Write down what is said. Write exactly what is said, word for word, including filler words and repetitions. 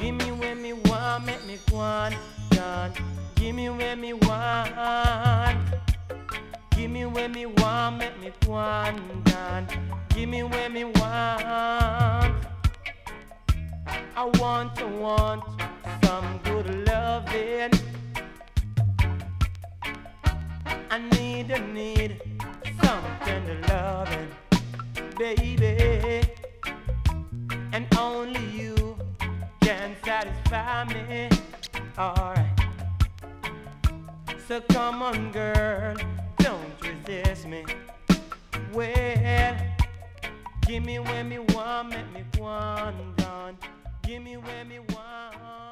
Give me when me want, make me want, done. Give me when me want. Give me when me want, make me want, done. Give me when me want. I want to want some good loving. I need to need some tender loving, baby. And only you can satisfy me. Alright. So come on, girl, don't resist me. Well, give me when me want, make me want, gone. Give me when me want.